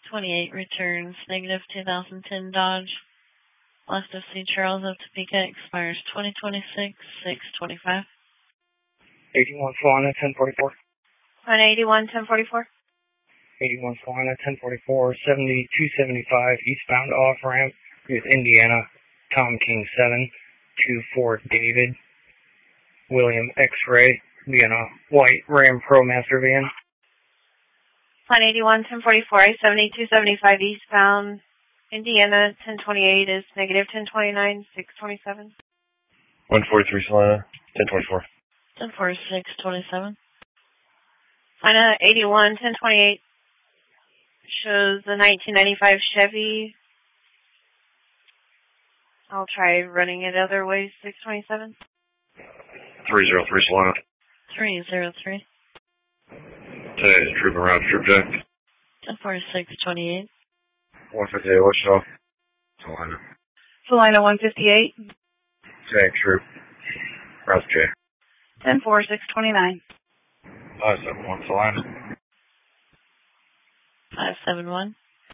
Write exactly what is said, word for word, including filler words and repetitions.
twenty-eight returns negative two thousand ten Dodge. West of C. Charles of Topeka expires twenty twenty-six, six twenty-five. eighty-one Solana, ten forty-four. one eighty-one, ten forty-four. eighty-one Solana, ten forty-four, seventy-two seventy-five, eastbound off-ramp with Indiana, Tom King seven, two Fort David, William X-Ray, Vienna, white Ram ProMaster van. one eighty-one, ten forty-four, seventy-two seventy-five, eastbound, Indiana, ten twenty-eight is negative ten twenty-nine, six twenty-seven. one forty-three Solana, ten twenty-four. ten forty-six, twenty-seven. China, eighty-one, ten twenty-eight, shows the nineteen ninety-five Chevy. I'll try running it other ways, six twenty-seven. three oh three Solana. three oh three. Today's troop around troop deck. ten forty-six, twenty-eight. one fifty-eight Wichita. Solana. Salina, one fifty-eight. Tag troop. Route J. ten four, six twenty-nine. five seven one Solana. five seven one.